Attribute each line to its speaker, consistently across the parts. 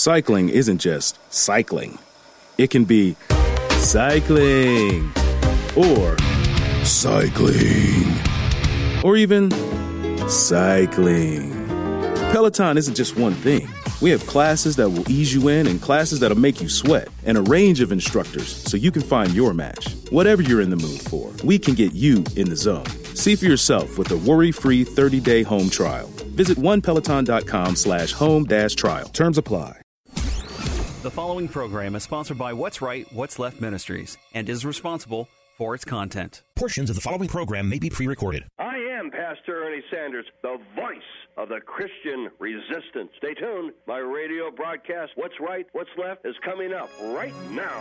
Speaker 1: Cycling isn't just cycling. It can be cycling or cycling or even cycling. Peloton isn't just one thing. We have classes that will ease you in and classes that'll make you sweat and a range of instructors so you can find your match. Whatever you're in the mood for, we can get you in the zone. See for yourself with a worry-free 30-day home trial. Visit onepeloton.com/home-trial. Terms apply.
Speaker 2: The following program is sponsored by What's Right, What's Left Ministries and is responsible for its content.
Speaker 3: Portions of the following program may be pre-recorded.
Speaker 4: I am Pastor Ernie Sanders, the voice of the Christian resistance. Stay tuned. My radio broadcast, What's Right, What's Left, is coming up right now.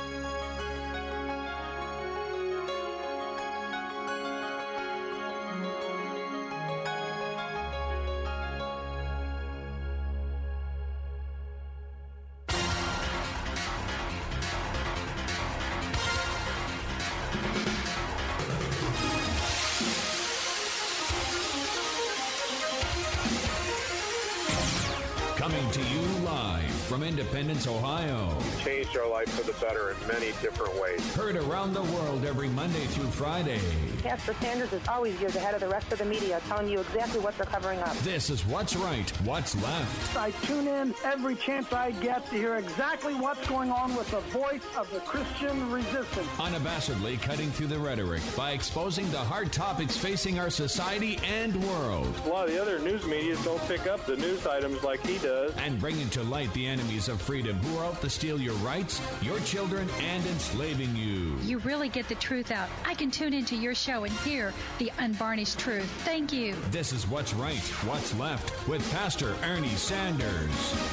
Speaker 5: Coming to you live from Independence, Ohio.
Speaker 6: Changed our life for the better in many different ways.
Speaker 5: Heard around the world every Monday through Friday.
Speaker 7: Pastor Sanders is always years ahead of the rest of the media, telling you exactly what they're covering up.
Speaker 5: This is What's Right, What's Left.
Speaker 8: I tune in every chance I get to hear exactly what's going on with the voice of the Christian resistance.
Speaker 5: Unabashedly cutting through the rhetoric by exposing the hard topics facing our society and world.
Speaker 6: A lot of the other news media don't pick up the news items like he does.
Speaker 5: And bringing to light the enemies of freedom who are out to steal your rights, your children, and enslaving you.
Speaker 9: You really get the truth out. I can tune into your show and hear the unvarnished truth. Thank you.
Speaker 5: This is What's Right, What's Left with Pastor Ernie Sanders.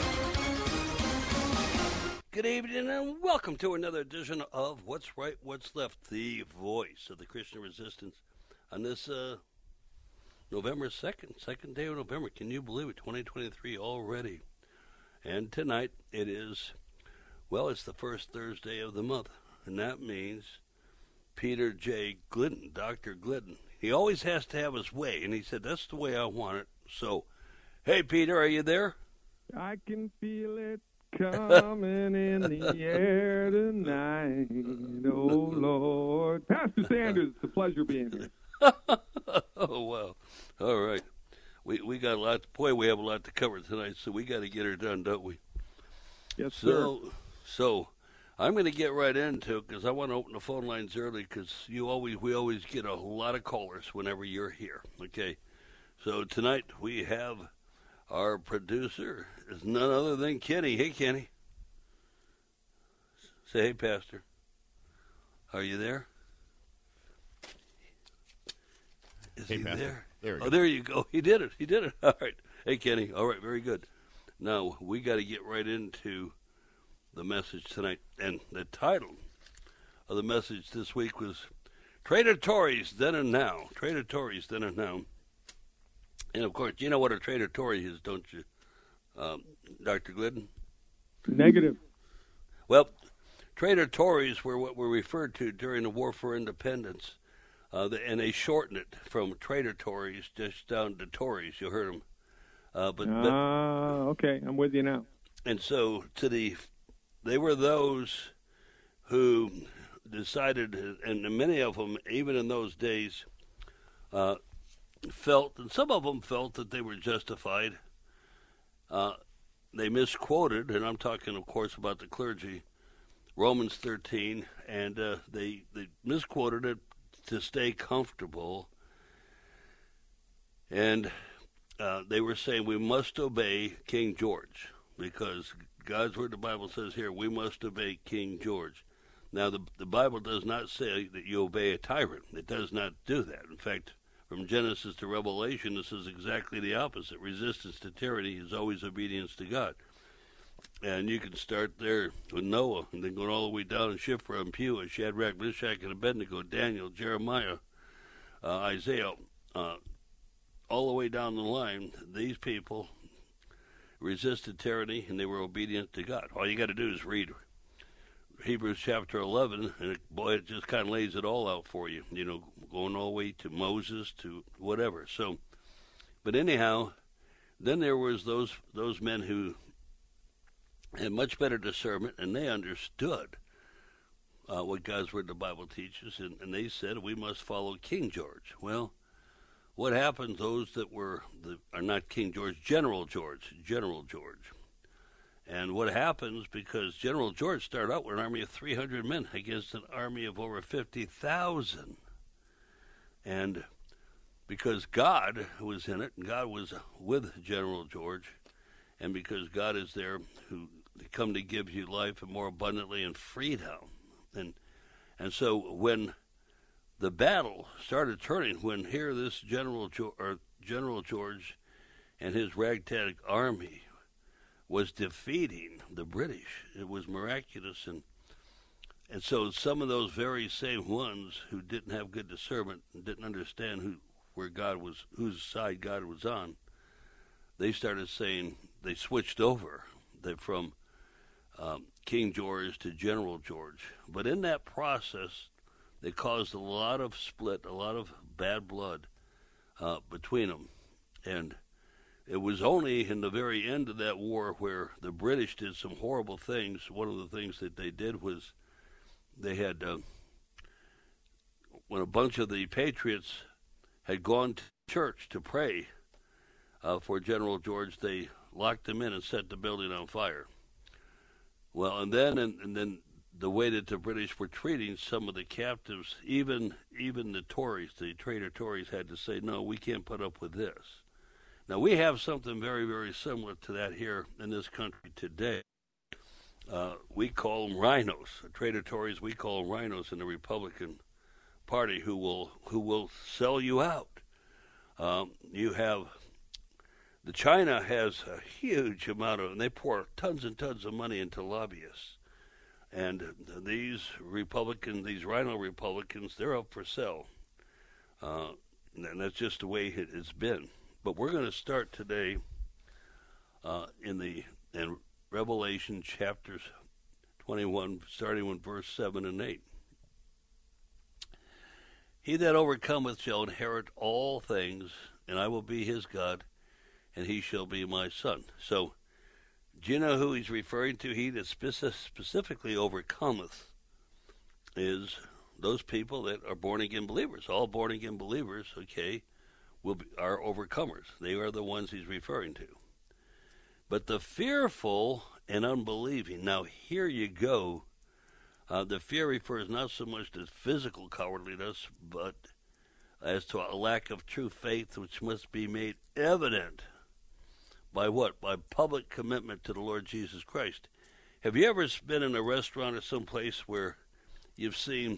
Speaker 10: Good evening and welcome to another edition of What's Right, What's Left, the voice of the Christian resistance on this November 2nd, second day of November. Can you believe it? 2023 already. And tonight it is, well, it's the first Thursday of the month. And that means Peter J. Glidden, Dr. Glidden. He always has to have his way. And he said, that's the way I want it. So, hey, Peter, are you there?
Speaker 11: I can feel it coming in the air tonight. Oh, Lord. Pastor Sanders, it's a pleasure being here.
Speaker 10: Oh, wow. All right. We got a lot. Boy, we have a lot to cover tonight, so we got to get her done, don't we?
Speaker 11: Yes, sir.
Speaker 10: So I'm going to get right into it because I want to open the phone lines early because we always get a lot of callers whenever you're here. Okay. So tonight we have our producer is none other than Kenny. Hey, Kenny. Say hey, Pastor. Are you there? Is
Speaker 12: hey,
Speaker 10: he
Speaker 12: Pastor.
Speaker 10: There? There you go. He did it. All right. Hey, Kenny. All right. Very good. Now, we got to get right into the message tonight. And the title of the message this week was Traitor Tories Then and Now. Traitor Tories Then and Now. And, of course, you know what a traitor Tory is, don't you, Dr. Glidden?
Speaker 11: Negative.
Speaker 10: Well, traitor Tories were what were referred to during the War for Independence. And they shortened it from traitor Tories just down to Tories. You heard them.
Speaker 11: Okay, I'm with you now.
Speaker 10: And so they were those who decided, and many of them, even in those days, felt, and some of them felt that they were justified. They misquoted, and I'm talking, of course, about the clergy, Romans 13, and they misquoted it to stay comfortable, and they were saying we must obey King George because God's word, the Bible says here, we must obey King George. Now, the Bible does not say that you obey a tyrant. It does not do that. In fact, from Genesis to Revelation, this is exactly the opposite. Resistance to tyranny is always obedience to God. And you can start there with Noah, and then go all the way down to Shiphrah and Puah, Shadrach, Meshach, and Abednego, Daniel, Jeremiah, Isaiah, all the way down the line. These people resisted tyranny, and they were obedient to God. All you got to do is read Hebrews chapter 11, and it just kind of lays it all out for you, going all the way to Moses to whatever. So, but anyhow, then there was those men who had much better discernment, and they understood what God's Word in the Bible teaches, and they said we must follow King George. Well, what happens, those that are not King George, General George. And what happens, because General George started out with an army of 300 men against an army of over 50,000. And because God was in it, and God was with General George, and because God is there who come to give you life and more abundantly and freedom. And so when the battle started turning, when here this General George and his ragtag army was defeating the British, it was miraculous. And so some of those very same ones who didn't have good discernment and didn't understand whose side God was on, they started saying, they switched over from King George to General George. But in that process, they caused a lot of split, a lot of bad blood between them. And it was only in the very end of that war where the British did some horrible things. One of the things that they did was they had, when a bunch of the patriots had gone to church to pray for General George, they locked him in and set the building on fire. Well, and then the way that the British were treating some of the captives, even the Tories, the traitor Tories, had to say, no, we can't put up with this. Now, we have something very, very similar to that here in this country today. We call them rhinos. The traitor Tories, we call them rhinos in the Republican Party who will sell you out. You have... China has a huge amount of, and they pour tons and tons of money into lobbyists. And these rhino Republicans, they're up for sale. And that's just the way it's been. But we're going to start today in Revelation chapters 21, starting with verse 7 and 8. He that overcometh shall inherit all things, and I will be his God, and he shall be my son. So, do you know who he's referring to? He that specifically overcometh is those people that are born-again believers. All born-again believers, okay, are overcomers. They are the ones he's referring to. But the fearful and unbelieving, now here you go. The fear refers not so much to physical cowardliness, but as to a lack of true faith, which must be made evident. By what? By public commitment to the Lord Jesus Christ. Have you ever been in a restaurant or someplace where you've seen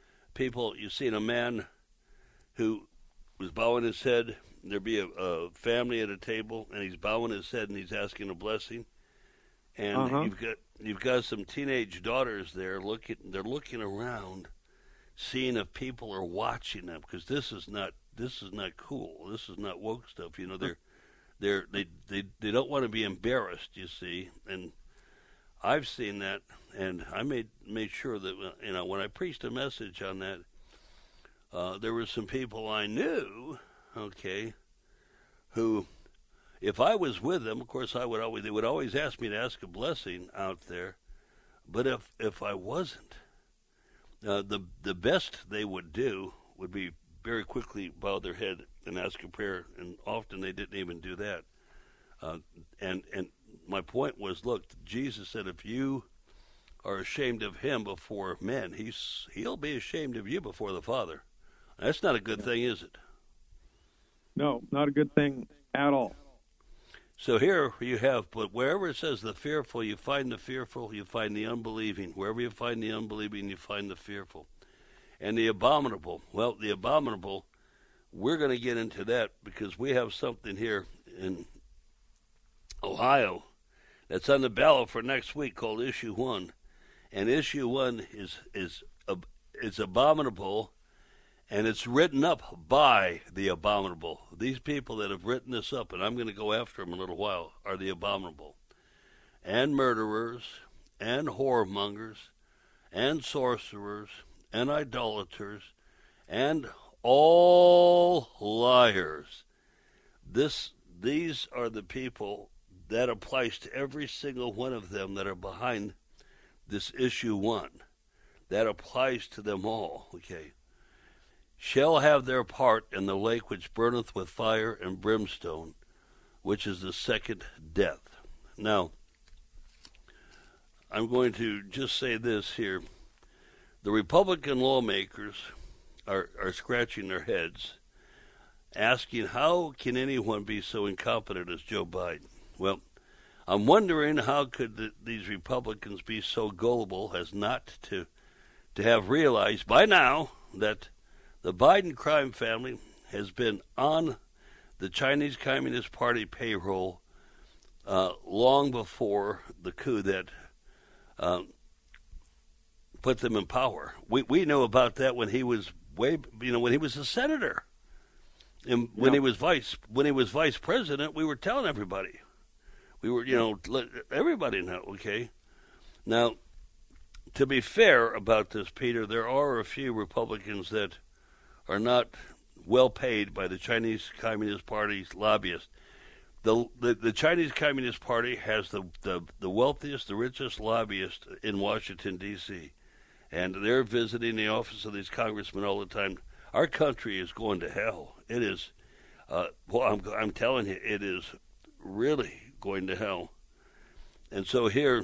Speaker 10: a man who was bowing his head, there'd be a family at a table, and he's bowing his head and he's asking a blessing, and you've got some teenage daughters there they're looking around, seeing if people are watching them, because this is not cool. This is not woke stuff. You know, they don't want to be embarrassed, you see, and I've seen that, and I made sure that, you know, when I preached a message on that, there were some people I knew, okay, who, if I was with them, of course, they would always ask me to ask a blessing out there, but if I wasn't, the best they would do would be very quickly bow their head and ask a prayer, and often they didn't even do that. And my point was, look, Jesus said, if you are ashamed of him before men, he'll be ashamed of you before the Father. That's not a good thing, is it?
Speaker 11: No, not a good thing at all.
Speaker 10: So here you have, but wherever it says the fearful, you find the fearful, you find the unbelieving. Wherever you find the unbelieving, you find the fearful. And the abominable, well, the abominable, we're going to get into that because we have something here in Ohio that's on the ballot for next week called Issue 1. And Issue 1 is abominable, and it's written up by the abominable. These people that have written this up, and I'm going to go after them in a little while, are the abominable. And murderers, and whoremongers, and sorcerers, and idolaters, and all liars. These are the people that applies to every single one of them that are behind this issue 1. That applies to them all, okay? Shall have their part in the lake which burneth with fire and brimstone, which is the second death. Now, I'm going to just say this here. The Republican lawmakers are scratching their heads, asking how can anyone be so incompetent as Joe Biden? Well, I'm wondering how could these Republicans be so gullible as not to have realized by now that the Biden crime family has been on the Chinese Communist Party payroll long before the coup that put them in power. We know about that when he was when he was a senator, and when he was vice president, we were telling everybody. We were, let everybody know. Okay, now to be fair about this, Peter, there are a few Republicans that are not well paid by the Chinese Communist Party's lobbyists. The Chinese Communist Party has the wealthiest, the richest lobbyists in Washington, D.C., and they're visiting the office of these congressmen all the time. Our country is going to hell. It is, I'm telling you, it is really going to hell. And so here,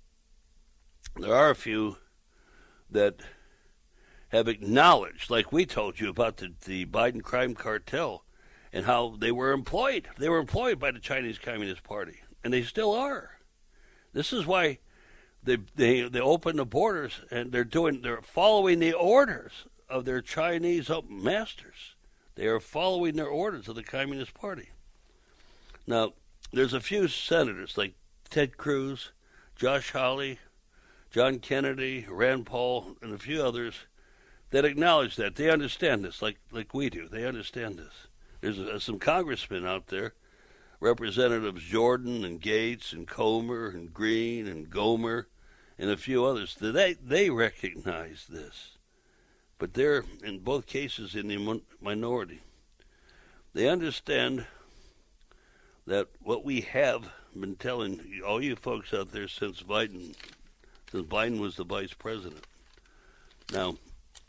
Speaker 10: there are a few that have acknowledged, like we told you about the Biden crime cartel and how they were employed. They were employed by the Chinese Communist Party, and they still are. This is why they opened the borders, and they're following the orders of their Chinese masters. They are following their orders of the Communist Party. Now, there's a few senators like Ted Cruz, Josh Hawley, John Kennedy, Rand Paul, and a few others that acknowledge that. They understand this like we do. They understand this. There's some congressmen out there, Representatives Jordan and Gates and Comer and Green and Gomer and a few others. They recognize this. But they're, in both cases, in the minority. They understand that what we have been telling all you folks out there since Biden was the vice president. Now,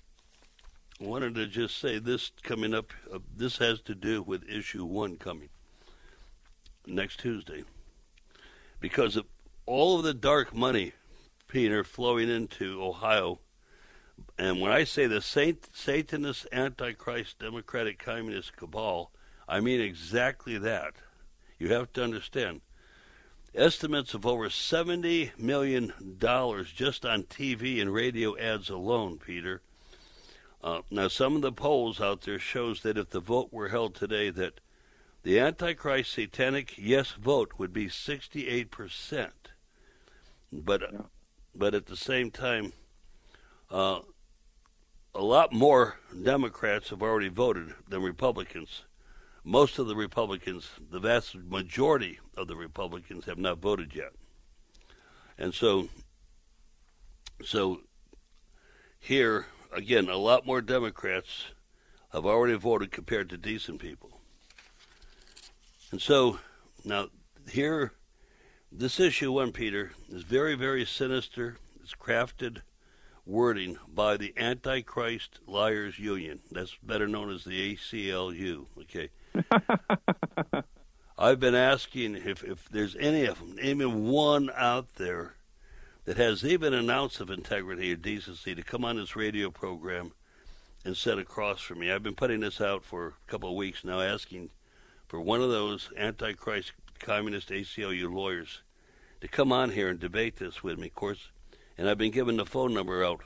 Speaker 10: I wanted to just say this coming up, this has to do with issue 1 coming next Tuesday. Because of all of the dark money, Peter, flowing into Ohio, and when I say the Satanist, Antichrist, Democratic, Communist cabal, I mean exactly that. You have to understand. Estimates of over $70 million just on TV and radio ads alone, Peter. Now, some of the polls out there shows that if the vote were held today, that the Antichrist satanic yes vote would be 68%. But at the same time, a lot more Democrats have already voted than Republicans. Most of the Republicans, the vast majority of the Republicans, have not voted yet. And so here, again, a lot more Democrats have already voted compared to decent people. And so, now, here, this issue 1, Peter, is very, very sinister. It's crafted wording by the Antichrist Liars Union. That's better known as the ACLU, okay? I've been asking if there's any of them, even one out there that has even an ounce of integrity or decency to come on this radio program and sit across from me. I've been putting this out for a couple of weeks now, asking for one of those Antichrist Communist ACLU lawyers to come on here and debate this with me, of course. And I've been giving the phone number out,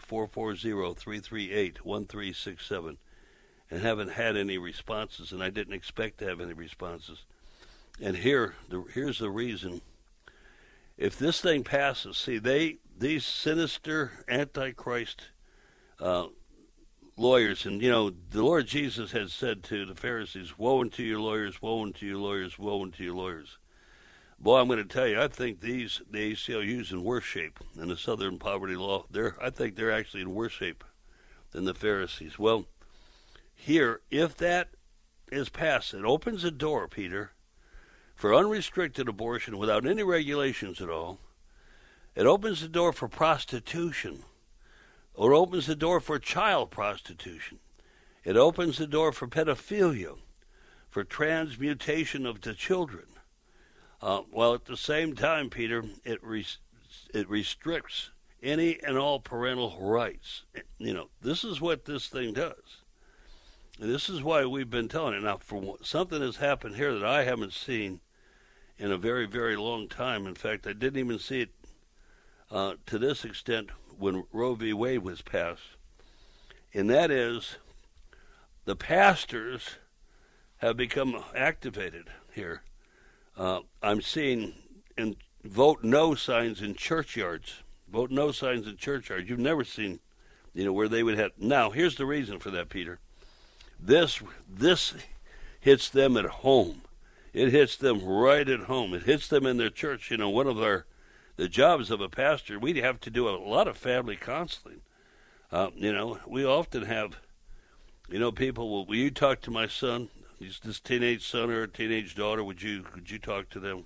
Speaker 10: 440-338-1367, and haven't had any responses, and I didn't expect to have any responses. And here's the reason. If this thing passes, see, these sinister Antichrist lawyers, and, the Lord Jesus had said to the Pharisees, woe unto your lawyers, woe unto your lawyers, woe unto your lawyers. Boy, I'm going to tell you, I think the ACLU's in worse shape than the Southern Poverty Law. I think they're actually in worse shape than the Pharisees. Well, here, if that is passed, it opens a door, Peter, for unrestricted abortion without any regulations at all. It opens the door for prostitution. Or opens the door for child prostitution. It opens the door for pedophilia, for transmutation of the children. While at the same time, Peter, it restricts any and all parental rights. This is what this thing does. And this is why we've been telling it. Now, something has happened here that I haven't seen in a very, very long time. In fact, I didn't even see it to this extent when Roe v. Wade was passed. And that is, the pastors have become activated here. I'm seeing vote no signs in churchyards. Vote no signs in churchyards. You've never seen, where they would have. Now, here's the reason for that, Peter. This hits them at home. It hits them right at home. It hits them in their church. One of the jobs of a pastor, we have to do a lot of family counseling. We often have, people, will you talk to my son? He's this teenage son or teenage daughter. Would you talk to them?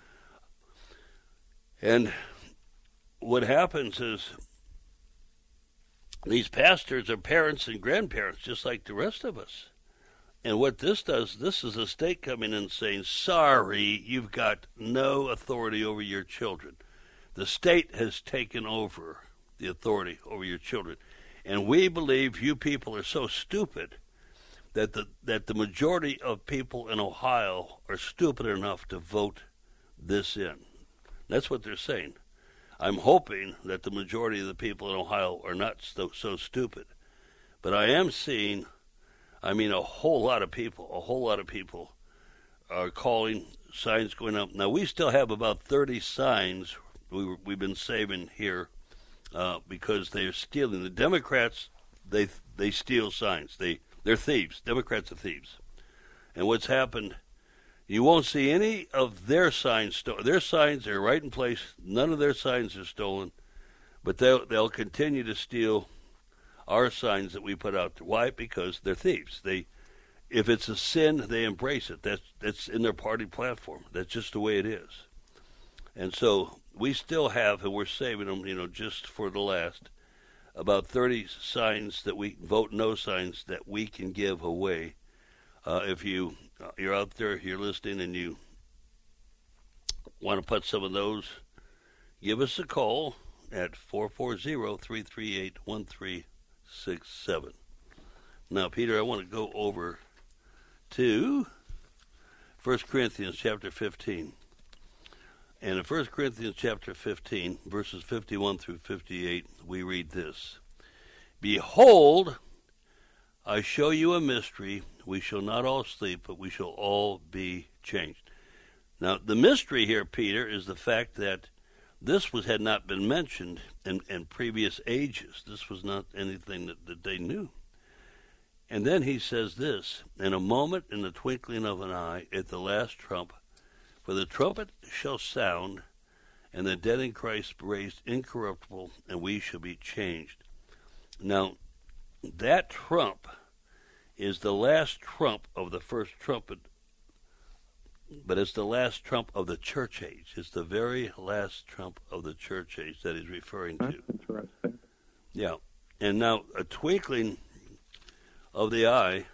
Speaker 10: And what happens is these pastors are parents and grandparents just like the rest of us. And what this does, this is a state coming in saying, sorry, you've got no authority over your children. The state has taken over the authority over your children. And we believe you people are so stupid that the majority of people in Ohio are stupid enough to vote this in. That's what they're saying. I'm hoping that the majority of the people in Ohio are not so stupid. But I am seeing, a whole lot of people are calling, signs going up. Now, we still have about 30 signs we've been saving here because they're stealing. The Democrats, they steal signs. They're thieves. Democrats are thieves. And what's happened, you won't see any of their signs stolen. Their signs are right in place. None of their signs are stolen. But they'll continue to steal our signs that we put out there. Why? Because they're thieves. If it's a sin, they embrace it. That's in their party platform. That's just the way it is. And so we still have, and we're saving them, just for the last, about 30 signs that vote no signs that we can give away. If you're out there, you're listening, and you want to put some of those, give us a call at 440-338-1367. Now, Peter, I want to go over to 1 Corinthians chapter 15. And in 1 Corinthians chapter 15, verses 51 through 58, we read this. Behold, I show you a mystery. We shall not all sleep, but we shall all be changed. Now, the mystery here, Peter, is the fact that this had not been mentioned in previous ages. This was not anything that they knew. And then he says this, in a moment, in the twinkling of an eye, at the last trump, for the trumpet shall sound, and the dead in Christ raised incorruptible, and we shall be changed. Now, that trump is the last trump of the first trumpet, but it's the last trump of the church age. It's the very last trump of the church age that he's referring to.
Speaker 11: That's interesting.
Speaker 10: Yeah. And now, a twinkling of the eye,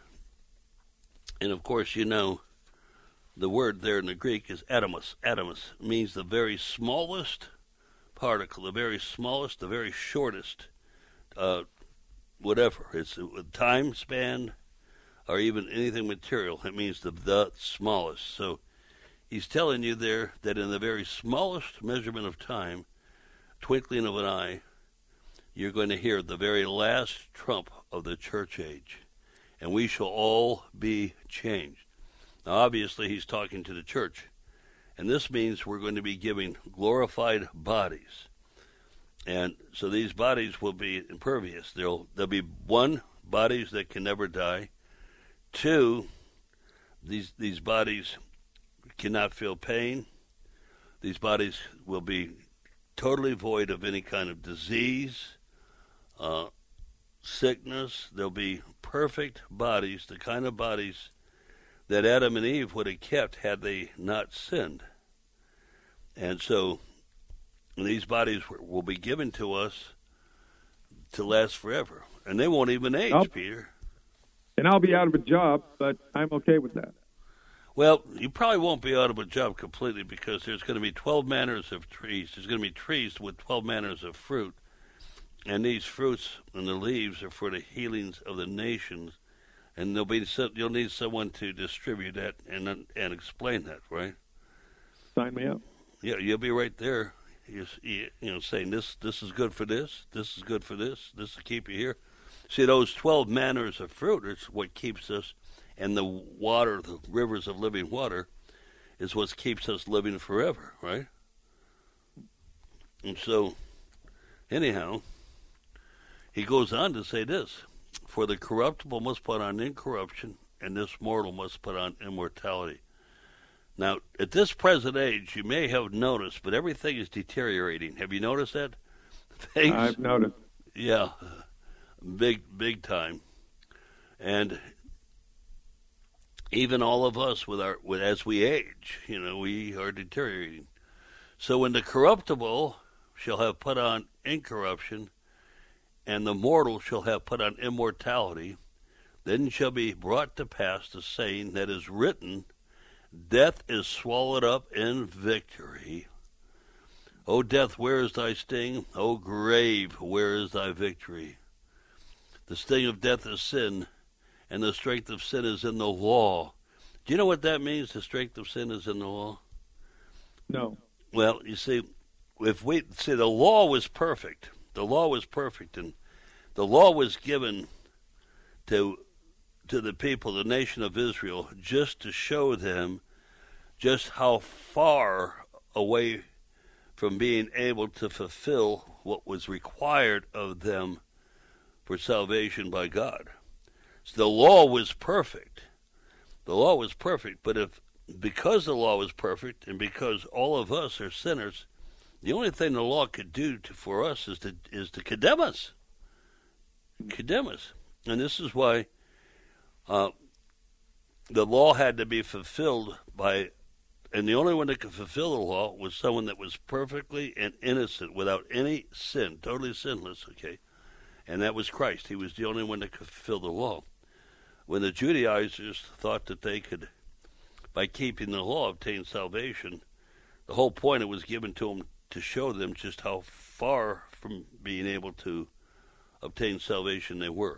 Speaker 10: and of course, the word there in the Greek is atomos. Atomos means the very smallest particle, the very smallest, the very shortest, whatever. It's a time span or even anything material. It means the smallest. So he's telling you there that in the very smallest measurement of time, twinkling of an eye, you're going to hear the very last trump of the church age. And we shall all be changed. Now, obviously, he's talking to the church. And this means we're going to be giving glorified bodies. And so these bodies will be impervious. There'll be one, bodies that can never die. Two, these bodies cannot feel pain. These bodies will be totally void of any kind of disease, sickness. They'll be perfect bodies, the kind of bodies that Adam and Eve would have kept had they not sinned. And so these bodies will be given to us to last forever. And they won't even age, Peter.
Speaker 11: And I'll be out of a job, but I'm okay with that.
Speaker 10: Well, you probably won't be out of a job completely, because there's going to be 12 manners of trees. There's going to be trees with 12 manners of fruit. And these fruits and the leaves are for the healings of the nations. And you'll need someone to distribute that and explain that, right?
Speaker 11: Sign me up.
Speaker 10: Yeah, you'll be right there. Saying this is good for this is good for this will keep you here. See, those 12 manners of fruit is what keeps us, and the water, the rivers of living water, is what keeps us living forever, right? And so, anyhow, he goes on to say this: for the corruptible must put on incorruption, and this mortal must put on immortality. Now, at this present age, you may have noticed, but everything is deteriorating. Have you noticed that?
Speaker 11: I've noticed.
Speaker 10: Yeah, big time. And even all of us, as we age, we are deteriorating. So when the corruptible shall have put on incorruption, and the mortal shall have put on immortality, then shall be brought to pass the saying that is written, death is swallowed up in victory. O death, where is thy sting? O grave, where is thy victory? The sting of death is sin, and the strength of sin is in the law. Do you know what that means, the strength of sin is in the law?
Speaker 11: No.
Speaker 10: Well, you see, the law was perfect. The law was perfect, and the law was given to the people, the nation of Israel, just to show them just how far away from being able to fulfill what was required of them for salvation by God. So the law was perfect. The law was perfect, but because the law was perfect and because all of us are sinners, the only thing the law could do for us is to condemn us. Condemn us. And this is why the law had to be fulfilled and the only one that could fulfill the law was someone that was perfectly and innocent, without any sin, totally sinless, okay? And that was Christ. He was the only one that could fulfill the law. When the Judaizers thought that they could, by keeping the law, obtain salvation, the whole point it was given to them to show them just how far from being able to obtain salvation they were.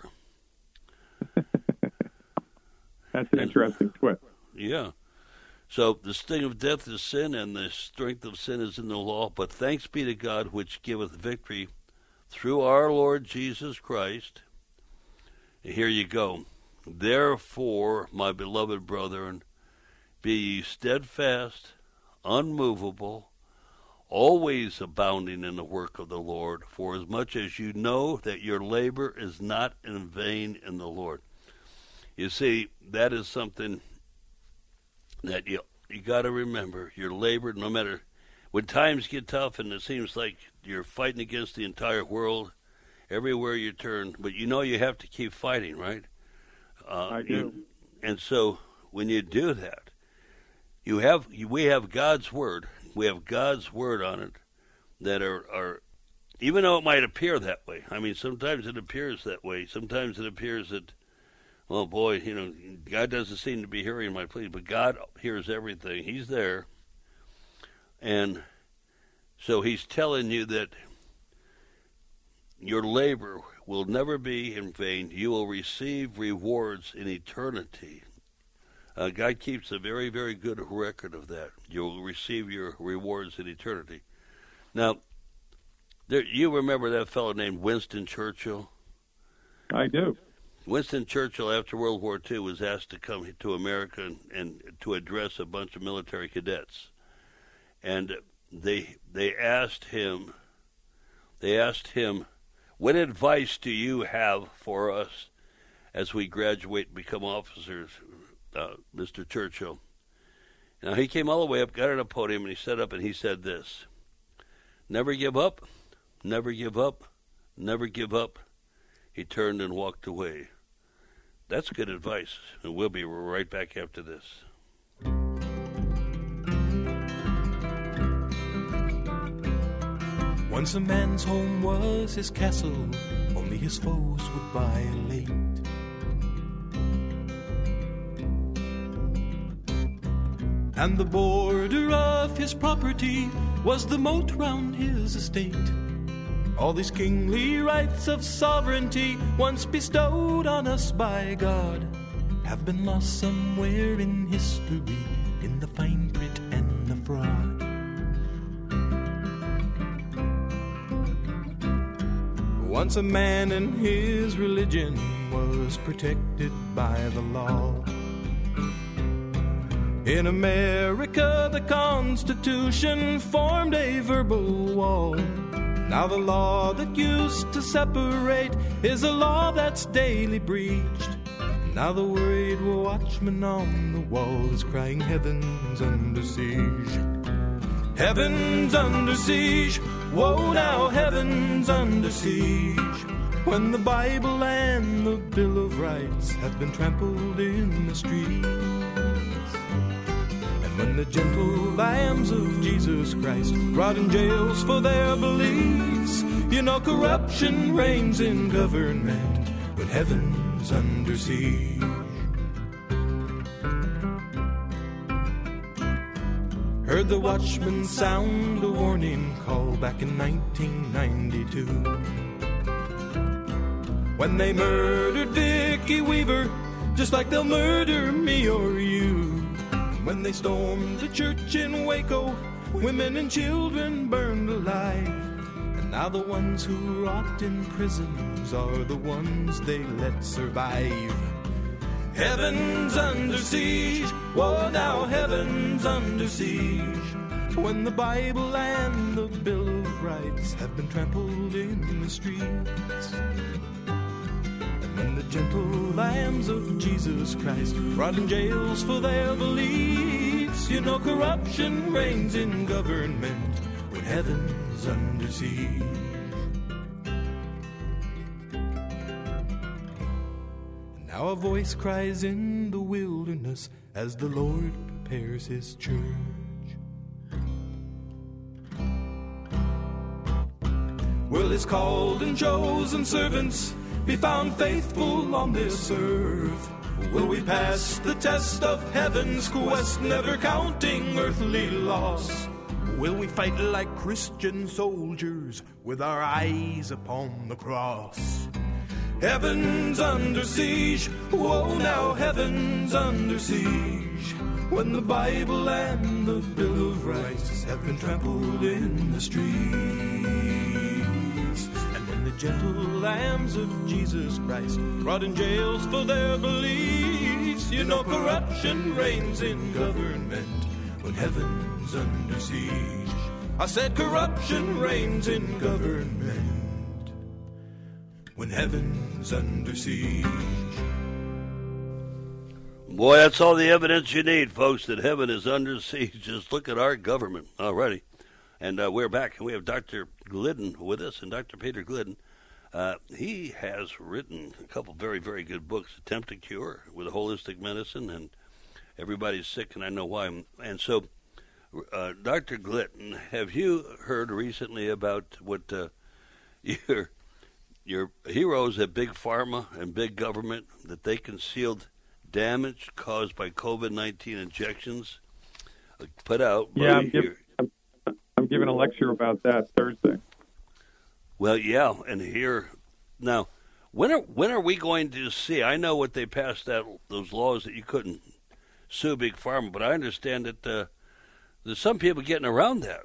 Speaker 11: That's an interesting twist.
Speaker 10: Yeah. So the sting of death is sin, and the strength of sin is in the law. But thanks be to God, which giveth victory through our Lord Jesus Christ. Here you go. Therefore, my beloved brethren, be ye steadfast, unmovable, always abounding in the work of the Lord, for as much as you know that your labor is not in vain in the Lord. You see, that is something that you got to remember. Your labor, no matter when times get tough and it seems like you're fighting against the entire world, everywhere you turn, but you have to keep fighting, right?
Speaker 11: I do.
Speaker 10: And so when you do that, we have God's word. We have God's word on it that are even though it might appear that way. I mean, sometimes it appears that way. Sometimes it appears that, well, boy, God doesn't seem to be hearing my plea, but God hears everything. He's there. And so he's telling you that your labor will never be in vain. You will receive rewards in eternity. God keeps a very, very good record of that. You'll receive your rewards in eternity. Now, you remember that fellow named Winston Churchill?
Speaker 11: I do.
Speaker 10: Winston Churchill, after World War II, was asked to come to America and to address a bunch of military cadets. And they asked him, what advice do you have for us as we graduate and become officers, Mr. Churchill? Now, he came all the way up, got on a podium, and he stood up and he said this: never give up, never give up, never give up. He turned and walked away. That's good advice. And we'll be right back after this.
Speaker 12: Once a man's home was his castle, only his foes would violate. And the border of his property was the moat round his estate. All these kingly rights of sovereignty, once bestowed on us by God, have been lost somewhere in history, in the fine print and the fraud. Once a man and his religion was protected by the law. In America, the Constitution formed a verbal wall. Now the law that used to separate is a law that's daily breached. Now the worried watchman on the wall is crying, heaven's under siege. Heaven's under siege. Woe now, heaven's under siege. When the Bible and the Bill of Rights have been trampled in the streets. When the gentle lambs of Jesus Christ rot in jails for their beliefs, you know corruption reigns in government when heaven's under siege. Heard the watchman sound a warning call back in 1992 when they murdered Vicky Weaver just like they'll murder me or you. When they stormed the church in Waco, women and children burned alive. And now the ones who rot in prisons are the ones they let survive. Heaven's under siege. Whoa, now heaven's under siege. When the Bible and the Bill of Rights have been trampled in the streets. When the gentle lambs of Jesus Christ rot in jails for their beliefs, you know corruption reigns in government when heaven's under siege. Now a voice cries in the wilderness as the Lord prepares his church. Will his called and chosen servants be found faithful on this earth? Will we pass the test of heaven's quest, never counting earthly loss? Will we fight like Christian soldiers with our eyes upon the cross? Heaven's under siege. Whoa, now heaven's under siege. When the Bible and the Bill of Rights have been trampled in the streets. The gentle lambs of Jesus Christ rot in jails for their beliefs. You know corruption reigns in government when heaven's under siege. I said corruption reigns in government when heaven's under siege.
Speaker 10: Boy, that's all the evidence you need, folks, that heaven is under siege. Just look at our government. Alrighty. And we're back, and we have Dr. Glidden with us, and Dr. Peter Glidden. He has written a couple very, very good books, Attempt to Cure with Holistic Medicine, and Everybody's Sick, and I Know Why. And so, Dr. Glidden, have you heard recently about what your heroes at Big Pharma and Big Government, that they concealed damage caused by COVID-19 injections put out?
Speaker 11: Yeah, I'm giving a lecture about that Thursday.
Speaker 10: Well, yeah, and here now, when are we going to see? I know what they passed those laws that you couldn't sue Big Pharma, but I understand that there's some people getting around that,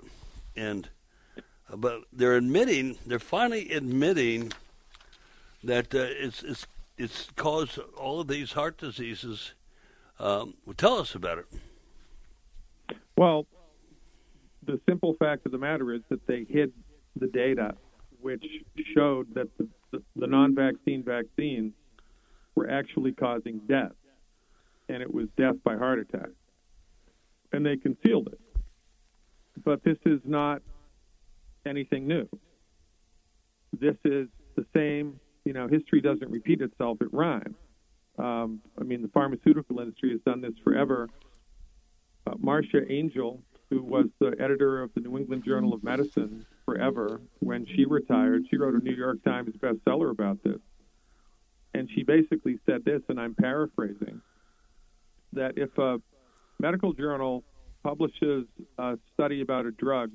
Speaker 10: but they're finally admitting that it's caused all of these heart diseases. Tell us about it.
Speaker 11: Well, the simple fact of the matter is that they hid the data, which showed that the non-vaccine vaccines were actually causing death, and it was death by heart attack. And they concealed it. But this is not anything new. This is the same, history doesn't repeat itself, it rhymes. The pharmaceutical industry has done this forever. Marcia Angel, who was the editor of the New England Journal of Medicine forever, when she retired, she wrote a New York Times bestseller about this. And she basically said this, and I'm paraphrasing, that if a medical journal publishes a study about a drug,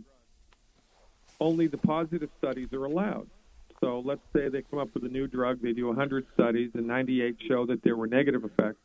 Speaker 11: only the positive studies are allowed. So let's say they come up with a new drug, they do 100 studies, and 98 show that there were negative effects.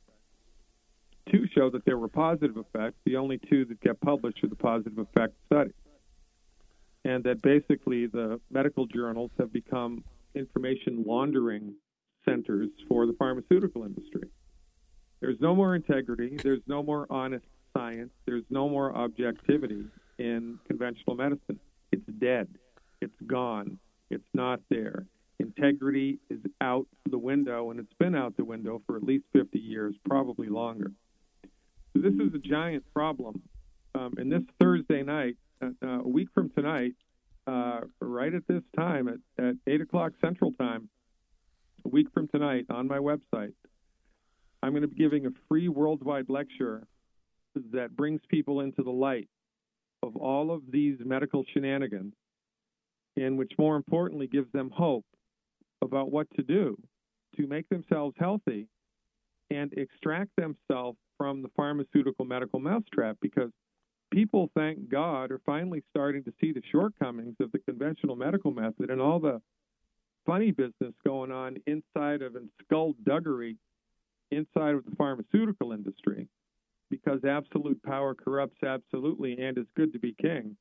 Speaker 11: 2 show that there were positive effects. The only 2 that get published are the positive effect studies. And that basically the medical journals have become information laundering centers for the pharmaceutical industry. There's no more integrity. There's no more honest science. There's no more objectivity in conventional medicine. It's dead. It's gone. It's not there. Integrity is out the window, and it's been out the window for at least 50 years, probably longer. So this is a giant problem. And this Thursday night, a week from tonight, right at this time, at 8 o'clock Central Time, a week from tonight on my website, I'm going to be giving a free worldwide lecture that brings people into the light of all of these medical shenanigans, and which more importantly gives them hope about what to do to make themselves healthy and extract themselves from the pharmaceutical medical mousetrap, because people, thank God, are finally starting to see the shortcomings of the conventional medical method and all the funny business going on inside of and skullduggery inside of the pharmaceutical industry, because absolute power corrupts absolutely, and it's good to be king.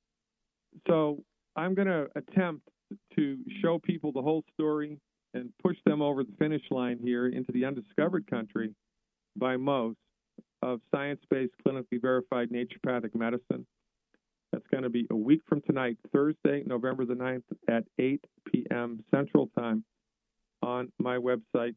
Speaker 11: So I'm going to attempt to show people the whole story and push them over the finish line here into the undiscovered country by most of science-based, clinically verified naturopathic medicine. That's going to be a week from tonight, Thursday, November the 9th at 8 p.m. Central Time on my website,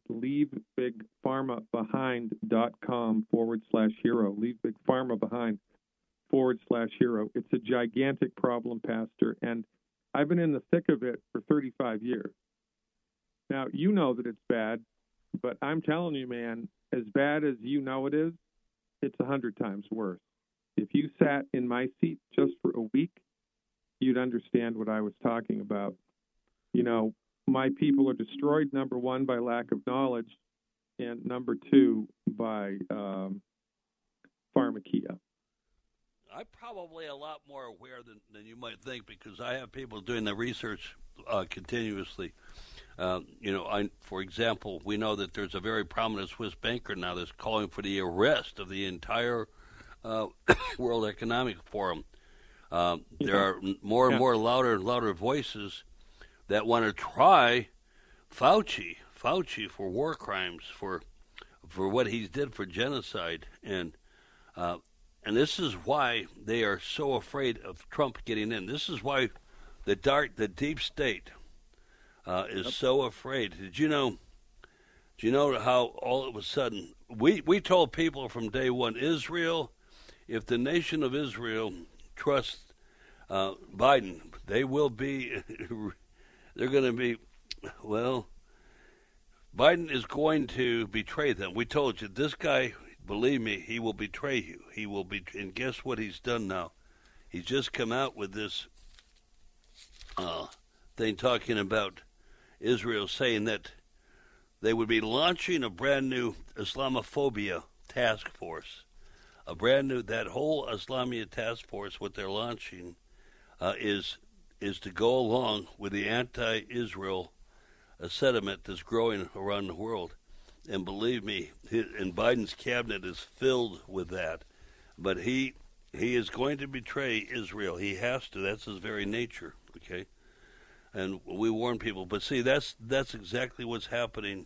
Speaker 11: leavebigpharmabehind.com/hero. leavebigpharmabehind.com/hero. It's a gigantic problem, Pastor, and I've been in the thick of it for 35 years. Now, you know that it's bad, but I'm telling you, man, as bad as you know it is, it's 100 times worse. If you sat in my seat just for a week, you'd understand what I was talking about. You know, my people are destroyed, number one, by lack of knowledge, and number two, by pharmakia.
Speaker 10: I'm probably a lot more aware than you might think, because I have people doing the research continuously. For example, we know that there's a very prominent Swiss banker now that's calling for the arrest of the entire World Economic Forum. There are more and more louder and louder voices that want to try Fauci for war crimes, for what he did for genocide, and this is why they are so afraid of Trump getting in. This is why the deep state is so afraid. Do you know how all of a sudden we told people from day one, Israel, if the nation of Israel trusts Biden, they're going to be, Biden is going to betray them. We told you, this guy, believe me, he will betray you. And guess what he's done now? He's just come out with this thing talking about Israel, saying that they would be launching a brand new Islamophobia task force. That whole Islamia task force, what they're launching is to go along with the anti-Israel sentiment that's growing around the world. And believe me, and Biden's cabinet is filled with that. But he is going to betray Israel. He has to. That's his very nature, okay? And we warn people. But see, that's exactly what's happening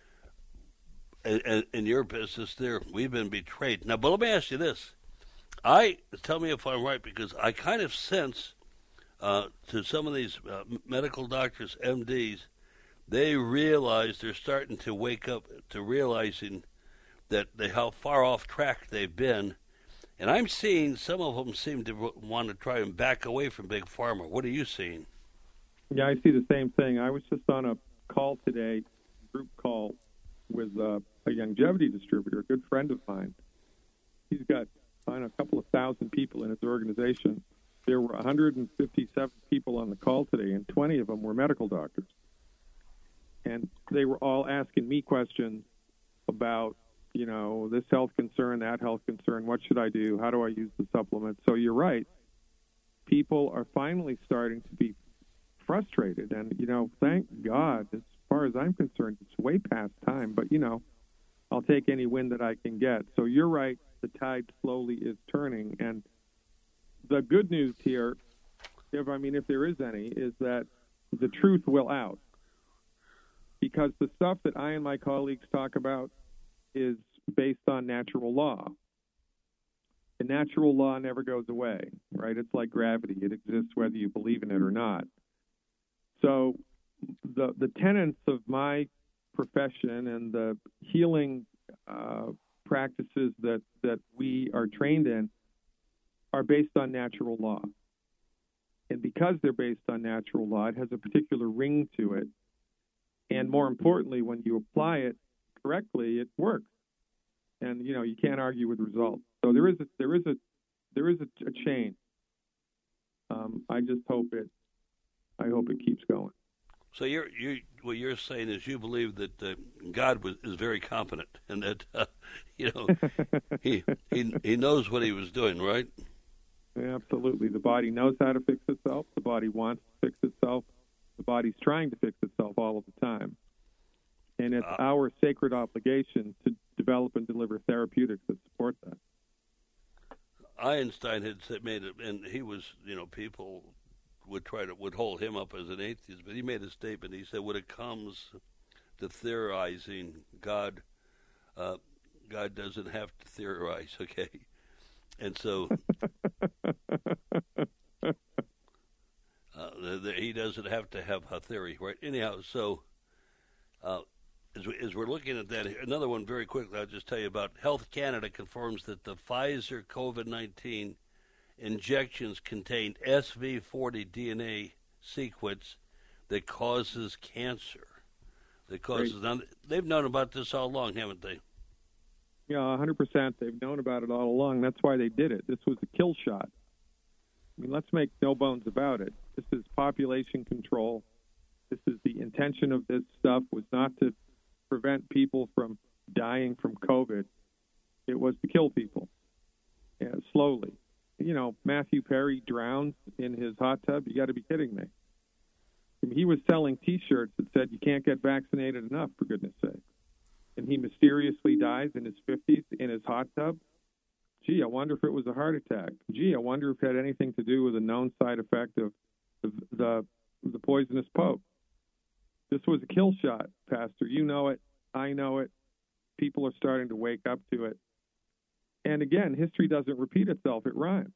Speaker 10: in your business there. We've been betrayed. Now, but let me ask you this. Tell me if I'm right, because I kind of sense to some of these medical doctors, MDs, they realize they're starting to wake up to realizing that how far off track they've been. And I'm seeing some of them seem to want to try and back away from Big Pharma. What are you seeing?
Speaker 11: Yeah, I see the same thing. I was just on a call today, group call, with a longevity distributor, a good friend of mine. He's got a couple of thousand people in his organization. There were 157 people on the call today, and 20 of them were medical doctors. And they were all asking me questions about, this health concern, that health concern, what should I do, how do I use the supplement? So you're right. People are finally starting to be frustrated. And, thank God, as far as I'm concerned, it's way past time. But, I'll take any win that I can get. So you're right. The tide slowly is turning. And the good news here, if there is any, is that the truth will out. Because the stuff that I and my colleagues talk about is based on natural law. And natural law never goes away, right? It's like gravity. It exists whether you believe in it or not. So the tenets of my profession and the healing practices that we are trained in are based on natural law. And because they're based on natural law, it has a particular ring to it. And more importantly, when you apply it correctly, it works. And you can't argue with results. So there is a change. I just hope it keeps going.
Speaker 10: So what you're saying is you believe that God is very competent and that he knows what he was doing, right?
Speaker 11: Yeah, absolutely. The body knows how to fix itself. The body wants to fix itself. The body's trying to fix itself all of the time. And it's our sacred obligation to develop and deliver therapeutics that support that.
Speaker 10: Einstein had made it, and he was, people would hold him up as an atheist, but he made a statement. He said, when it comes to theorizing, God doesn't have to theorize, okay? And so he doesn't have to have a theory, right? Anyhow, so as we're looking at that, another one very quickly, I'll just tell you about Health Canada confirms that the Pfizer COVID-19 injections contained SV40 DNA sequence that causes cancer. Now, they've known about this all along, haven't they?
Speaker 11: Yeah, 100%. They've known about it all along. That's why they did it. This was a kill shot. Let's make no bones about it. This is population control. This is the intention of this stuff was not to prevent people from dying from COVID. It was to kill people slowly. Matthew Perry drowned in his hot tub. You got to be kidding me. He was selling T-shirts that said, you can't get vaccinated enough, for goodness sake. And he mysteriously dies in his 50s in his hot tub. Gee, I wonder if it was a heart attack. Gee, I wonder if it had anything to do with a known side effect of the poisonous Pope. This was a kill shot, Pastor. You know it. I know it. People are starting to wake up to it. And again, history doesn't repeat itself. It rhymes.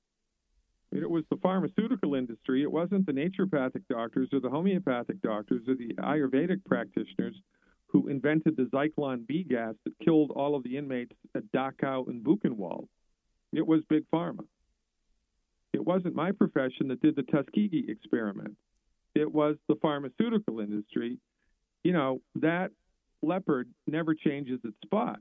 Speaker 11: It was the pharmaceutical industry. It wasn't the naturopathic doctors or the homeopathic doctors or the Ayurvedic practitioners who invented the Zyklon B gas that killed all of the inmates at Dachau and Buchenwald. It was Big Pharma. It wasn't my profession that did the Tuskegee experiment. It was the pharmaceutical industry. That leopard never changes its spot.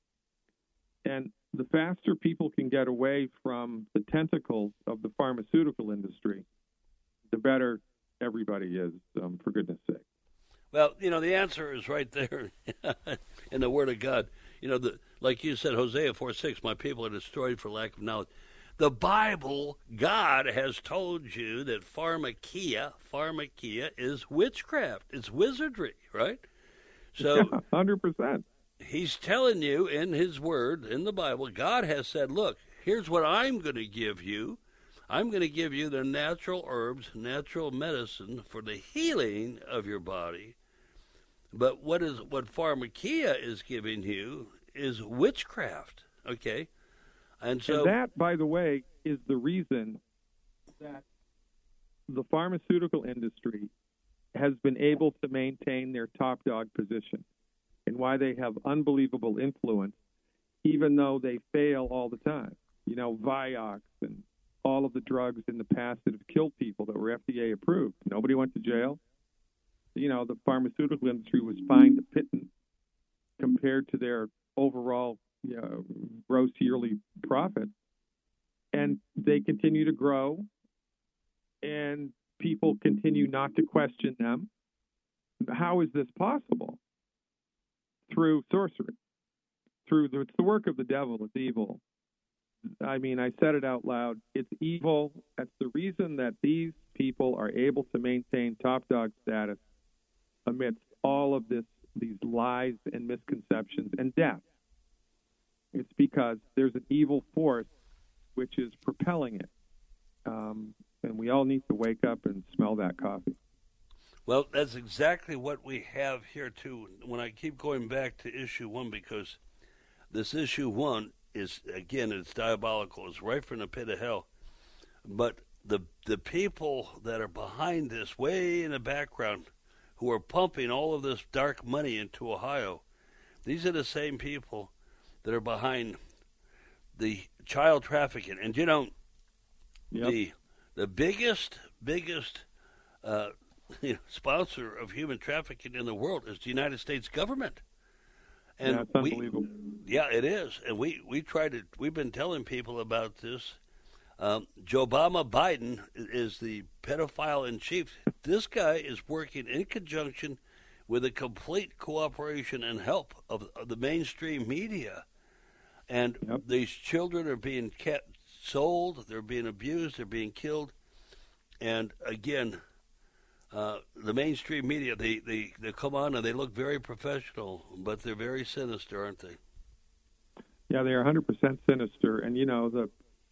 Speaker 11: And the faster people can get away from the tentacles of the pharmaceutical industry, the better everybody is, for goodness sake.
Speaker 10: Well, the answer is right there in the Word of God. Like you said, Hosea 4:6, my people are destroyed for lack of knowledge. The Bible, God has told you that pharmakia is witchcraft. It's wizardry, right? So
Speaker 11: 100%.
Speaker 10: He's telling you in his word, in the Bible, God has said, look, here's what I'm going to give you. I'm going to give you the natural herbs, natural medicine for the healing of your body. But what pharmakia is giving you is witchcraft, okay? And
Speaker 11: that, by the way, is the reason that the pharmaceutical industry has been able to maintain their top dog position and why they have unbelievable influence, even though they fail all the time. Vioxx and all of the drugs in the past that have killed people that were FDA approved. Nobody went to jail. The pharmaceutical industry was fined a pittance compared to their overall gross yearly profit. And they continue to grow, and people continue not to question them. How is this possible? Through sorcery. It's the work of the devil. It's evil. I mean, I said it out loud. It's evil. That's the reason that these people are able to maintain top dog status amidst all of these lies and misconceptions and death. It's because there's an evil force which is propelling it. And we all need to wake up and smell that coffee.
Speaker 10: Well, that's exactly what we have here, too. When I keep going back to issue 1, because this issue 1 is, again, it's diabolical. It's right from the pit of hell. But the people that are behind this, way in the background, who are pumping all of this dark money into Ohio, these are the same people that are behind the child trafficking. And, the biggest sponsor of human trafficking in the world is the United States government. And
Speaker 11: it's unbelievable.
Speaker 10: Yeah, it is. And we've been telling people about this. Joe Biden is the pedophile in chief. This guy is working in conjunction with the complete cooperation and help of the mainstream media. And these children are being sold, they're being abused, they're being killed. And again, the mainstream media, they come on and they look very professional, but they're very sinister, aren't they?
Speaker 11: Yeah, they are 100% sinister. And, the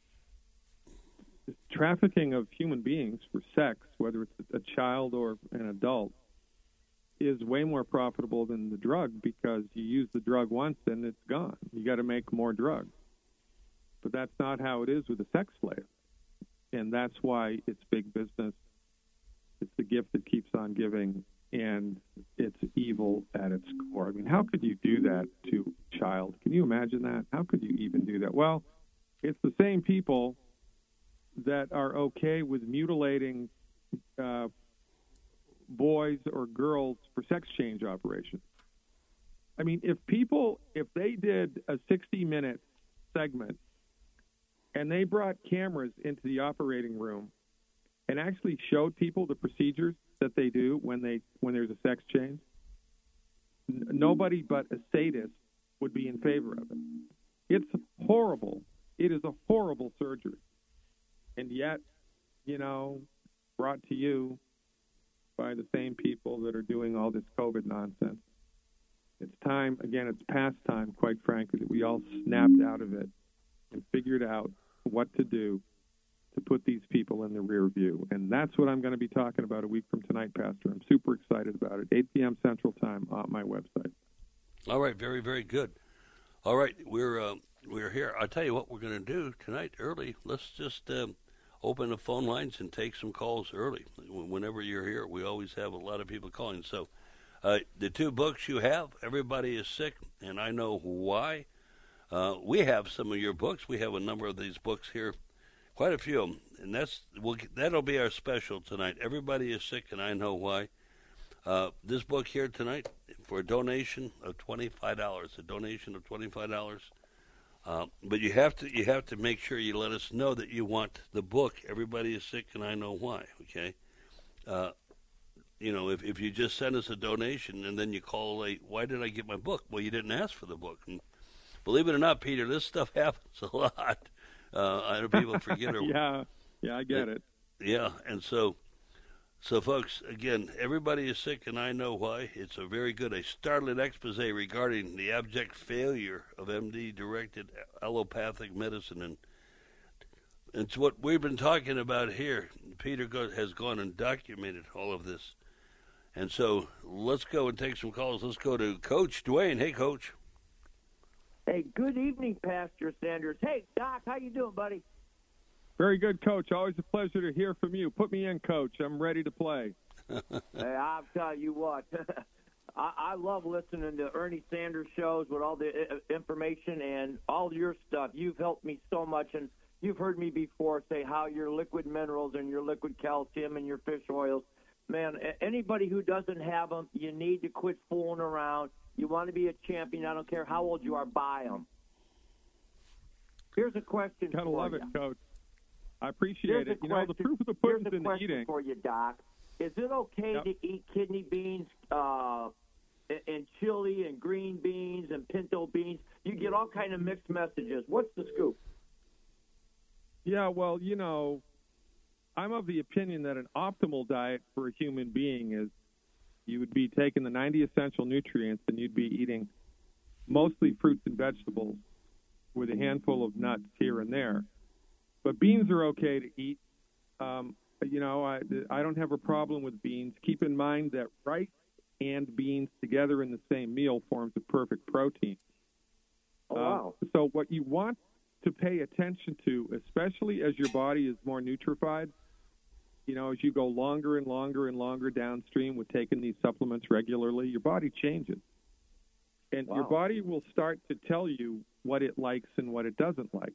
Speaker 11: trafficking of human beings for sex, whether it's a child or an adult, is way more profitable than the drug, because you use the drug once and it's gone. You got to make more drugs. But that's not how it is with a sex slave. And that's why it's big business. It's the gift that keeps on giving, and it's evil at its core. I mean, how could you do that to a child? Can you imagine that? How could you even do that? Well, it's the same people that are okay with mutilating boys or girls for sex change operations. I mean, if they did a 60-minute segment and they brought cameras into the operating room and actually showed people the procedures that they do when there's a sex change, nobody but a sadist would be in favor of it. It's horrible. It is a horrible surgery. And yet, brought to you by the same people that are doing all this COVID nonsense. It's time, again, it's past time, quite frankly, that we all snapped out of it and figured out what to do to put these people in the rear view. And that's what I'm going to be talking about a week from tonight, Pastor. I'm super excited about it. 8 p.m. Central Time on my website.
Speaker 10: All right, very, very good. All right, we're here. I'll tell you what we're going to do tonight early. Let's just open the phone lines and take some calls early. Whenever you're here, we always have a lot of people calling. So the 2 books you have, Everybody is Sick, and I Know Why. We have some of your books. We have a number of these books here, quite a few of them, and that'll be our special tonight. Everybody is Sick, and I Know Why. This book here tonight, for a donation of $25, a donation of $25. But you have to make sure you let us know that you want the book. Everybody is Sick, and I Know Why. Okay, if you just send us a donation and then you call late, why did I get my book? Well, you didn't ask for the book. And believe it or not, Peter, this stuff happens a lot. I know people forget it.
Speaker 11: Yeah, I get it.
Speaker 10: Yeah, and so folks, again, Everybody is Sick, and I Know Why. It's a startling expose regarding the abject failure of MD-directed allopathic medicine. And it's what we've been talking about here. Peter has gone and documented all of this. And so let's go and take some calls. Let's go to Coach Dwayne. Hey, Coach.
Speaker 13: Hey, good evening, Pastor Sanders. Hey, Doc, how you doing, buddy?
Speaker 11: Very good, Coach. Always a pleasure to hear from you. Put me in, Coach. I'm ready to play.
Speaker 13: Hey, I'll tell you what. I love listening to Ernie Sanders shows with all the information and all your stuff. You've helped me so much, and you've heard me before say how your liquid minerals and your liquid calcium and your fish oils Man, anybody who doesn't have them, you need to quit fooling around. You want to be a champion, I don't care how old you are, buy them. Here's a question
Speaker 11: Gotta
Speaker 13: for
Speaker 11: love
Speaker 13: you.
Speaker 11: it, Coach. I appreciate it. You know, the proof of the pudding's in the eating.
Speaker 13: For you, Doc. Is it okay to eat kidney beans and chili and green beans and pinto beans? You get all kind of mixed messages. What's the scoop?
Speaker 11: Yeah, well, you know, I'm of the opinion that an optimal diet for a human being is you would be taking the 90 essential nutrients and you'd be eating mostly fruits and vegetables with a handful of nuts here and there. But beans are okay to eat. You know, I don't have a problem with beans. Keep in mind that rice and beans together in the same meal forms a perfect protein.
Speaker 13: Oh, wow.
Speaker 11: So what you want to pay attention to, especially as your body is more nutrified, you know, as you go longer and longer and longer downstream with taking these supplements regularly, your body changes. And your body will start to tell you what it likes and what it doesn't like.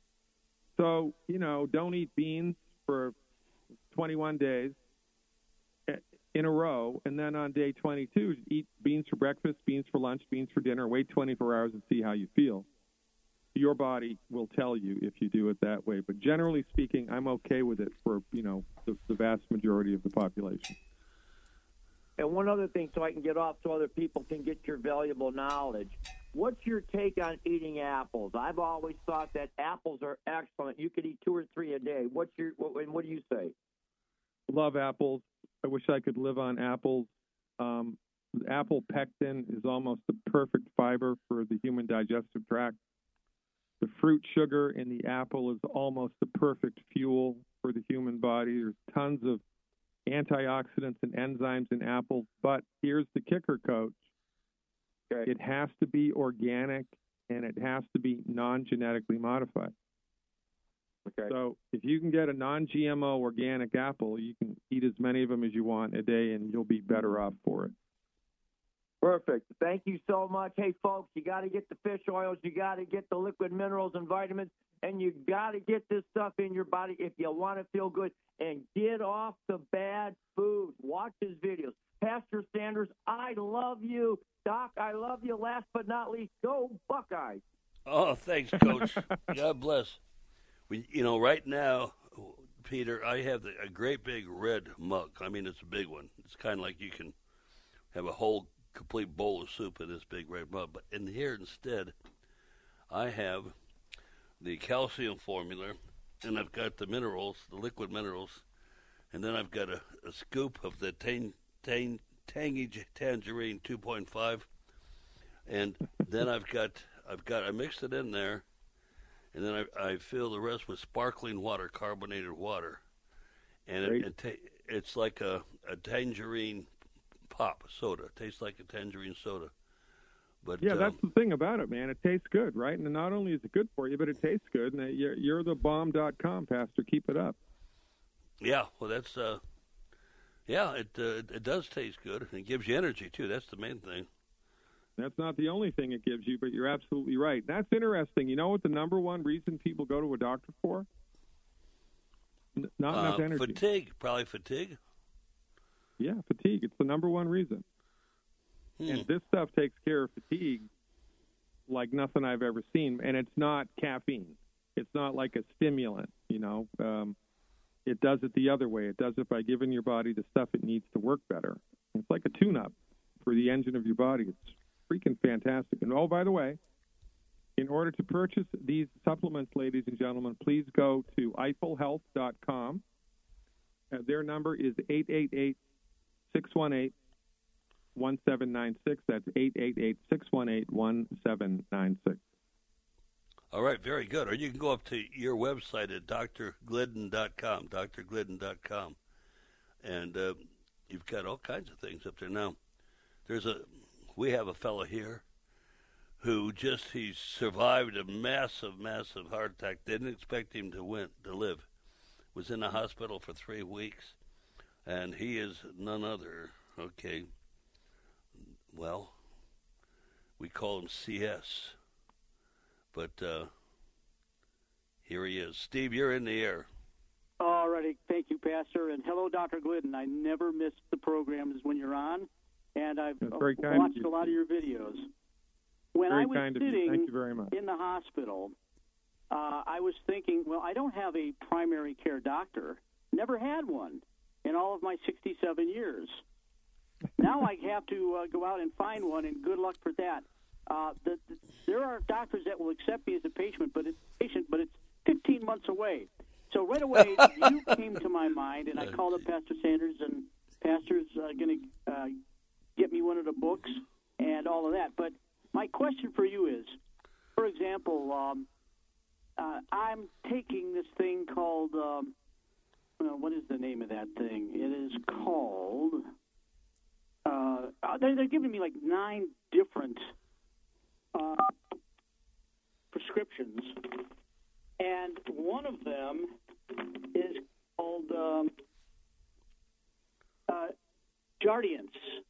Speaker 11: So, you know, don't eat beans for 21 days in a row, and then on day 22, eat beans for breakfast, beans for lunch, beans for dinner, wait 24 hours and see how you feel. Your body will tell you if you do it that way. But generally speaking, I'm okay with it for, you know, the vast majority of the population.
Speaker 13: And one other thing, so I can get off so other people can get your valuable knowledge. What's your take on eating apples? I've always thought that apples are excellent. You could eat 2 or 3 a day. What do you say?
Speaker 11: Love apples. I wish I could live on apples. Apple pectin is almost the perfect fiber for the human digestive tract. The fruit sugar in the apple is almost the perfect fuel for the human body. There's tons of antioxidants and enzymes in apples, but here's the kicker, Coach. Okay. It has to be organic, and it has to be non-genetically modified. Okay. So if you can get a non-GMO organic apple, you can eat as many of them as you want a day, and you'll be better off for it.
Speaker 13: Perfect. Thank you so much. Hey, folks, you got to get the fish oils, you got to get the liquid minerals and vitamins, and you got to get this stuff in your body if you want to feel good. And get off the bad food. Watch his videos. Pastor Sanders, I love you. Doc, I love you. Last but not least, go Buckeyes.
Speaker 10: Oh, thanks, Coach. God bless. You know, right now, Peter, I have a great big red mug. I mean, it's a big one. It's kind of like you can have a whole complete bowl of soup in this big red mug. But in here instead, I have the calcium formula, and I've got the minerals, the liquid minerals, and then I've got a scoop of the tangy tangerine 2.5, and then I mixed it in there, and then I fill the rest with sparkling water, carbonated water, and it's like a tangerine pop soda. It tastes like a tangerine soda. But
Speaker 11: yeah, that's the thing about it, man. It tastes good, right? And not only is it good for you, but it tastes good. And you're the bomb.com, Pastor. Keep it up.
Speaker 10: Yeah, well, that's it does taste good, and it gives you energy too. That's the main thing.
Speaker 11: That's not the only thing it gives you, but you're absolutely right. That's interesting. You know what the number one reason people go to a doctor for? Not enough energy.
Speaker 10: Fatigue, probably fatigue.
Speaker 11: Yeah, fatigue. It's the number one reason. And this stuff takes care of fatigue like nothing I've ever seen. And it's not caffeine. It's not like a stimulant, you know. It does it the other way. It does it by giving your body the stuff it needs to work better. It's like a tune-up for the engine of your body. It's freaking fantastic. And, oh, by the way, in order to purchase these supplements, ladies and gentlemen, please go to EiffelHealth.com. Their number is 888-618-1796. That's 888-618-1796.
Speaker 10: All right, very good. Or you can go up to your website at drglidden.com, drglidden.com. And you've got all kinds of things up there. Now, we have a fellow here who he survived a massive, massive heart attack. Didn't expect him to live. Was in the hospital for 3 weeks. And he is none other, okay, well, we call him CS. But here he is. Steve, you're in the air.
Speaker 14: All righty. Thank you, Pastor. And hello, Dr. Glidden. I never miss the programs when you're on, and I've watched a lot of your videos. When I was sitting in the hospital, I was thinking, well, I don't have a primary care doctor. Never had one in all of my 67 years. Now I have to go out and find one, and good luck for that. There are doctors that will accept me as a patient, but it's 15 months away. So right away, you came to my mind, and I called up Pastor Sanders, and Pastor's going to get me one of the books and all of that. But my question for you is, for example, I'm taking this thing called, what is the name of that thing? It is called, they're giving me like 9 different prescriptions, and one of them is called Jardiance,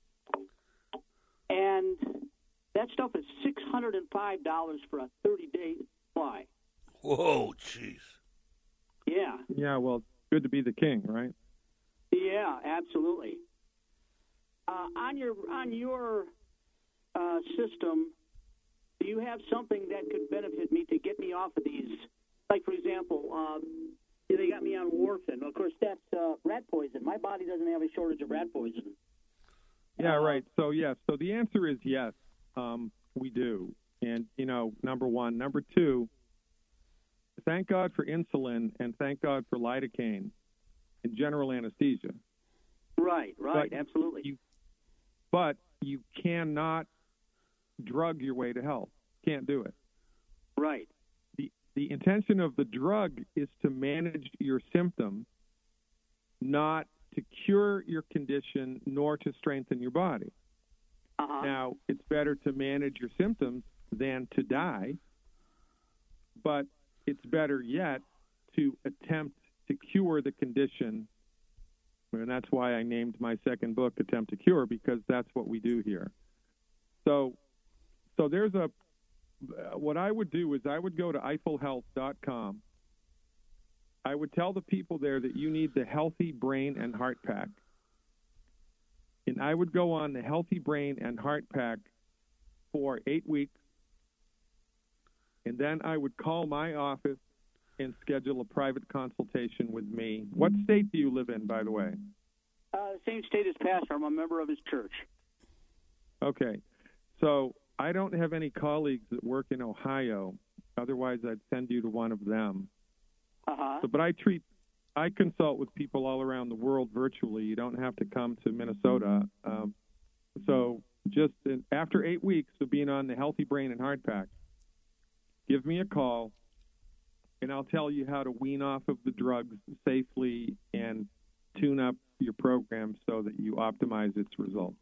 Speaker 14: and that stuff is $605 for a 30-day supply.
Speaker 10: Whoa, jeez.
Speaker 14: Yeah.
Speaker 11: Yeah, well, it's good to be the king, right?
Speaker 14: Yeah, absolutely. On your system, do you have something that could benefit me to get me off of these? Like, for example, they got me on warfarin. Of course, that's rat poison. My body doesn't have a shortage of rat poison.
Speaker 11: Yeah, right. So, yes. So the answer is yes, we do. And, number one. Number two, thank God for insulin and thank God for lidocaine and general anesthesia.
Speaker 14: Right, absolutely.
Speaker 11: But you cannot drug your way to health. Can't do it.
Speaker 14: Right.
Speaker 11: The intention of the drug is to manage your symptoms, not to cure your condition nor to strengthen your body. Now, it's better to manage your symptoms than to die, but it's better yet to attempt to cure the condition. And that's why I named my second book Attempt to Cure, because that's what we do here. So there's what I would do is I would go to EiffelHealth.com. I would tell the people there that you need the Healthy Brain and Heart Pack. And I would go on the Healthy Brain and Heart Pack for 8 weeks. And then I would call my office and schedule a private consultation with me. What state do you live in, by the way?
Speaker 14: Same state as Pastor. I'm a member of his church.
Speaker 11: Okay. So I don't have any colleagues that work in Ohio. Otherwise, I'd send you to one of them. But I consult with people all around the world virtually. You don't have to come to Minnesota. So just after 8 weeks of being on the Healthy Brain and Heart Pack, give me a call, and I'll tell you how to wean off of the drugs safely and tune up your program so that you optimize its results.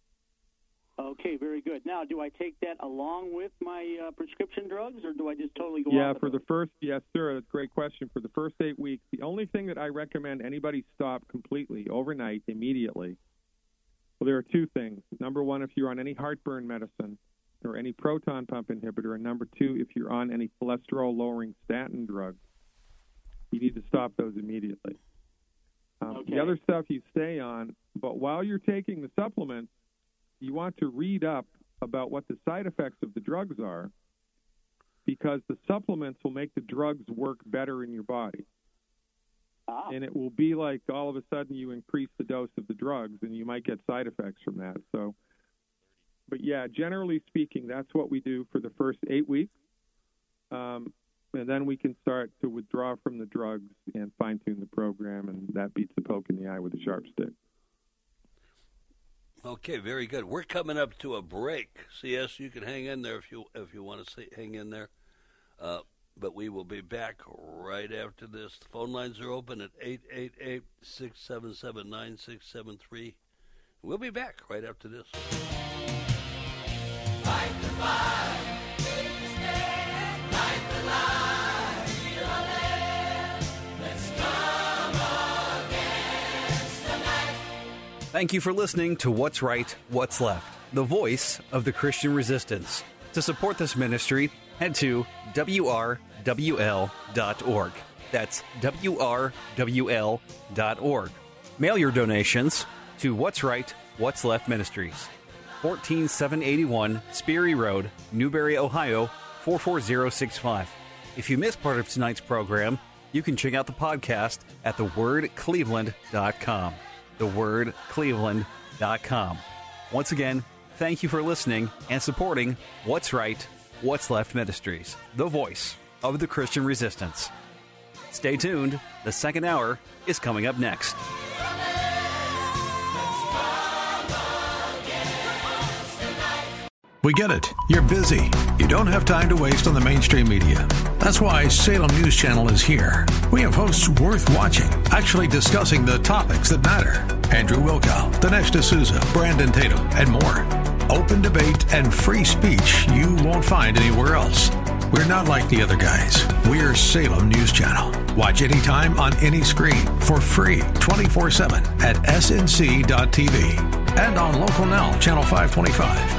Speaker 14: Okay, very good. Now, do I take that along with my prescription drugs, or do I just totally go
Speaker 11: off
Speaker 14: of it?
Speaker 11: Yes, sir, that's a great question. For the first 8 weeks, the only thing that I recommend anybody stop completely, overnight, immediately, well, there are 2 things. Number one, if you're on any heartburn medicine or any proton pump inhibitor, and number 2, if you're on any cholesterol-lowering statin drugs, you need to stop those immediately. The other stuff you stay on, but while you're taking the supplements, you want to read up about what the side effects of the drugs are, because the supplements will make the drugs work better in your body. And it will be like all of a sudden you increase the dose of the drugs, and you might get side effects from that. But yeah, generally speaking, that's what we do for the first 8 weeks. And then we can start to withdraw from the drugs and fine-tune the program, and that beats the poke in the eye with a sharp stick.
Speaker 10: Okay, very good. We're coming up to a break. CS, you can hang in there if you want to hang in there. But we will be back right after this. The phone lines are open at 888-677-9673. We'll be back right after this.
Speaker 12: Fight the fight, take the stand, light the light, heal our land. Let's come against the night.
Speaker 2: Thank you for listening to What's Right, What's Left, the voice of the Christian resistance. To support this ministry, head to WRWL.org. That's WRWL.org. Mail your donations to What's Right, What's Left Ministries, 14781 Sperry Road, Newberry, Ohio, 44065. If you missed part of tonight's program, you can check out the podcast at thewordcleveland.com. Thewordcleveland.com. Once again, thank you for listening and supporting What's Right, What's Left Ministries, the voice of the Christian resistance. Stay tuned. The second hour is coming up next.
Speaker 15: We get it. You're busy. You don't have time to waste on the mainstream media. That's why Salem News Channel is here. We have hosts worth watching, actually discussing the topics that matter. Andrew Wilkow, Dinesh D'Souza, Brandon Tatum, and more. Open debate and free speech you won't find anywhere else. We're not like the other guys. We're Salem News Channel. Watch anytime on any screen for free 24/7 at snc.tv and on Local Now, Channel 525.